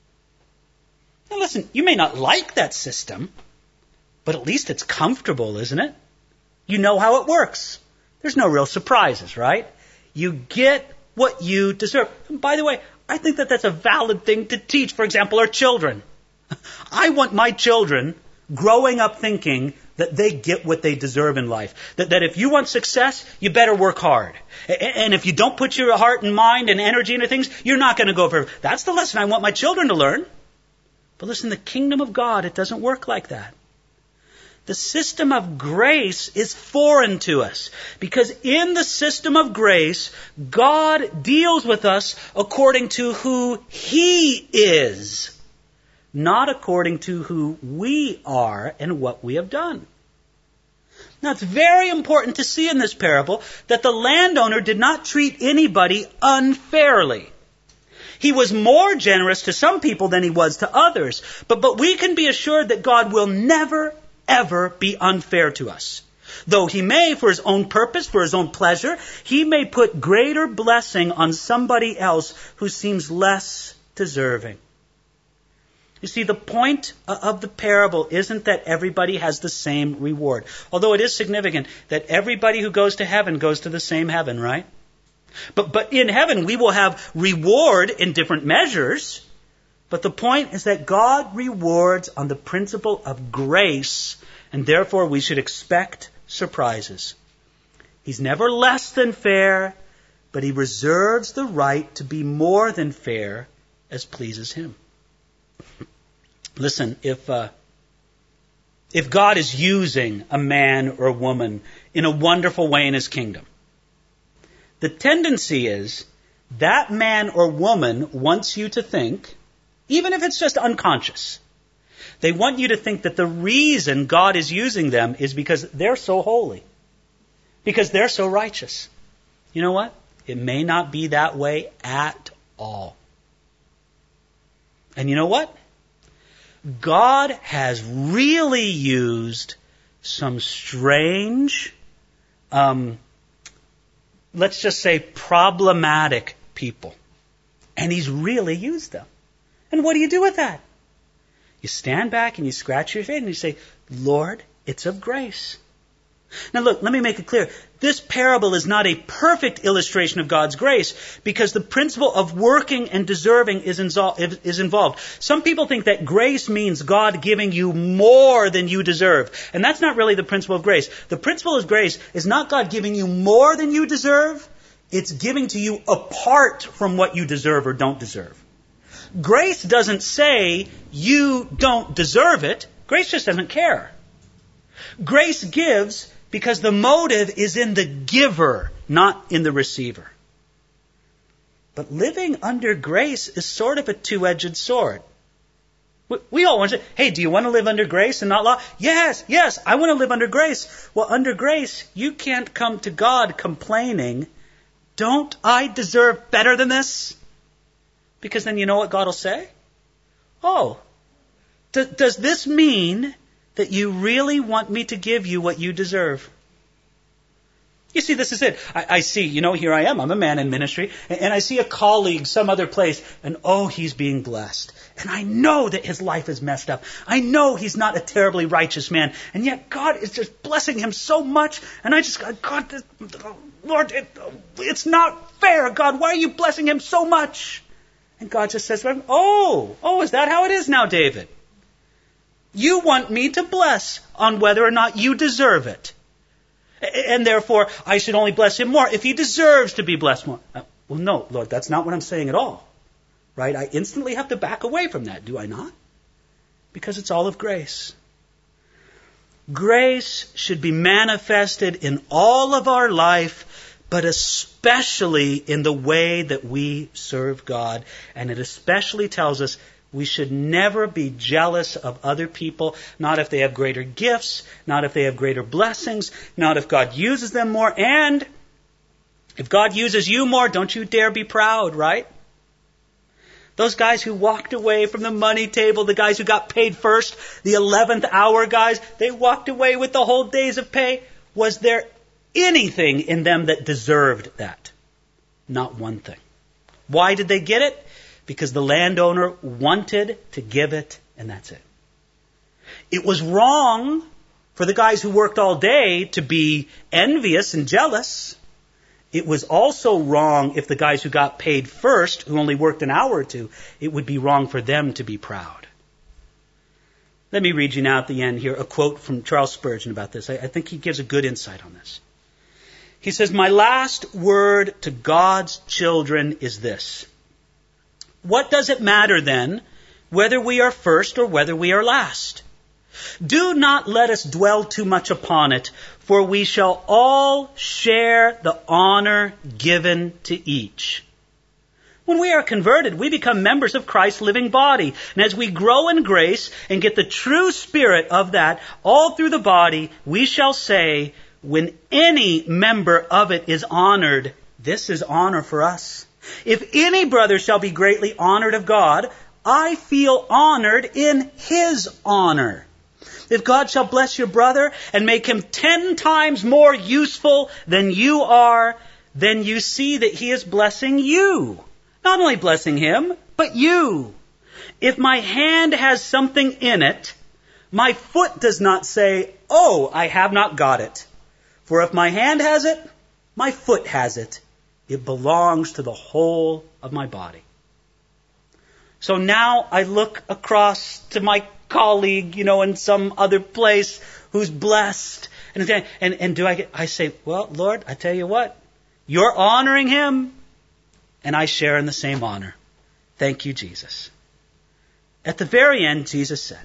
Now listen, you may not like that system, but at least it's comfortable, isn't it? You know how it works. There's no real surprises, right? You get what you deserve. And by the way, I think that that's a valid thing to teach, for example, our children. I want my children growing up thinking that they get what they deserve in life. That, that if you want success, you better work hard. And if you don't put your heart and mind and energy into things, you're not going to go for it. That's the lesson I want my children to learn. But listen, the kingdom of God, it doesn't work like that. The system of grace is foreign to us because in the system of grace, God deals with us according to who He is, not according to who we are and what we have done. Now, it's very important to see in this parable that the landowner did not treat anybody unfairly. He was more generous to some people than he was to others, but, but we can be assured that God will never ever be unfair to us. Though He may, for His own purpose, for His own pleasure, He may put greater blessing on somebody else who seems less deserving. You see, the point of the parable isn't that everybody has the same reward. Although it is significant that everybody who goes to heaven goes to the same heaven, right? But, but in heaven we will have reward in different measures. But the point is that God rewards on the principle of grace, and therefore we should expect surprises. He's never less than fair, but He reserves the right to be more than fair as pleases Him. Listen, if uh, if God is using a man or a woman in a wonderful way in His kingdom, the tendency is that man or woman wants you to think, even if it's just unconscious, they want you to think that the reason God is using them is because they're so holy, because they're so righteous. You know what? It may not be that way at all. And you know what? God has really used some strange, um, let's just say problematic people. And He's really used them. And what do you do with that? You stand back and you scratch your face and you say, Lord, it's of grace. Now look, let me make it clear. This parable is not a perfect illustration of God's grace because the principle of working and deserving is involved. Some people think that grace means God giving you more than you deserve. And that's not really the principle of grace. The principle of grace is not God giving you more than you deserve. It's giving to you apart from what you deserve or don't deserve. Grace doesn't say you don't deserve it. Grace just doesn't care. Grace gives because the motive is in the giver, not in the receiver. But living under grace is sort of a two-edged sword. We all want to say, hey, do you want to live under grace and not law? Yes, yes, I want to live under grace. Well, under grace, you can't come to God complaining, don't I deserve better than this? Because then you know what God will say? Oh, d- does this mean that you really want me to give you what you deserve? You see, this is it. I, I see, you know, here I am. I'm a man in ministry. And, and I see a colleague some other place. And oh, he's being blessed. And I know that his life is messed up. I know he's not a terribly righteous man. And yet God is just blessing him so much. And I just, God, this, Lord, it, it's not fair. God, why are you blessing him so much? And God just says, oh, oh, is that how it is now, David? You want me to bless on whether or not you deserve it. And therefore, I should only bless him more if he deserves to be blessed more. Well, no, Lord, that's not what I'm saying at all. Right? I instantly have to back away from that, do I not? Because it's all of grace. Grace should be manifested in all of our life, but especially in the way that we serve God. And it especially tells us we should never be jealous of other people, not if they have greater gifts, not if they have greater blessings, not if God uses them more. And if God uses you more, don't you dare be proud, right? Those guys who walked away from the money table, the guys who got paid first, the eleventh hour guys, they walked away with the whole days of pay. Was there anything in them that deserved that? Not one thing. Why did they get it? Because the landowner wanted to give it, and that's it. It was wrong for the guys who worked all day to be envious and jealous. It was also wrong if the guys who got paid first, who only worked an hour or two, it would be wrong for them to be proud. Let me read you now at the end here a quote from Charles Spurgeon about this. I, I think he gives a good insight on this. He says, "My last word to God's children is this. What does it matter then whether we are first or whether we are last? Do not let us dwell too much upon it, for we shall all share the honor given to each. When we are converted, we become members of Christ's living body. And as we grow in grace and get the true spirit of that all through the body, we shall say, when any member of it is honored, this is honor for us. If any brother shall be greatly honored of God, I feel honored in his honor. If God shall bless your brother and make him ten times more useful than you are, then you see that he is blessing you. Not only blessing him, but you. If my hand has something in it, my foot does not say, oh, I have not got it. For if my hand has it, my foot has it. It belongs to the whole of my body. So now I look across to my colleague, you know, in some other place who's blessed. And, and, and do I get, I say, well, Lord, I tell you what, you're honoring him, and I share in the same honor. Thank you, Jesus. At the very end, Jesus said,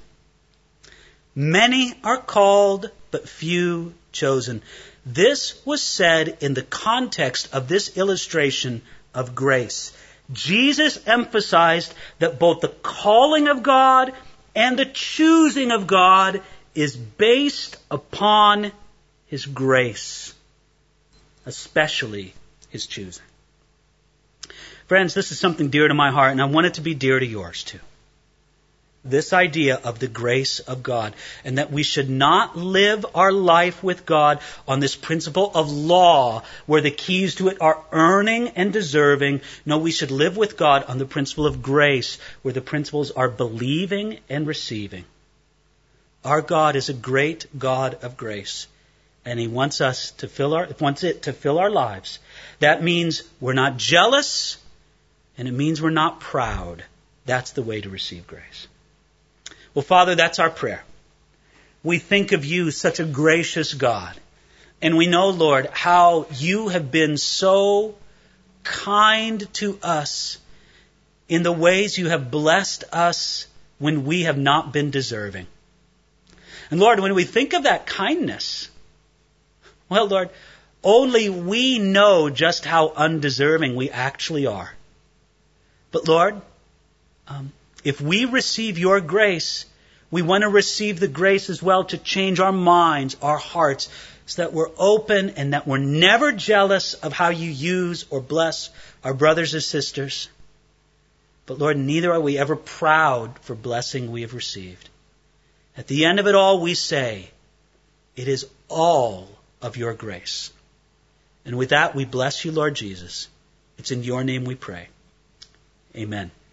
many are called, but few chosen. This was said in the context of this illustration of grace. Jesus emphasized that both the calling of God and the choosing of God is based upon his grace, especially his choosing. Friends, this is something dear to my heart, and I want it to be dear to yours too. This idea of the grace of God, and that we should not live our life with God on this principle of law, where the keys to it are earning and deserving. No, we should live with God on the principle of grace, where the principles are believing and receiving. Our God is a great God of grace, and he wants us to fill our, wants it to fill our lives. That means we're not jealous, and it means we're not proud. That's the way to receive grace. Well, Father, that's our prayer. We think of you, such a gracious God. And we know, Lord, how you have been so kind to us in the ways you have blessed us when we have not been deserving. And Lord, when we think of that kindness, well, Lord, only we know just how undeserving we actually are. But Lord, um, if we receive your grace, we want to receive the grace as well to change our minds, our hearts, so that we're open and that we're never jealous of how you use or bless our brothers and sisters. But Lord, neither are we ever proud for blessing we have received. At the end of it all, we say, it is all of your grace. And with that, we bless you, Lord Jesus. It's in your name we pray. Amen.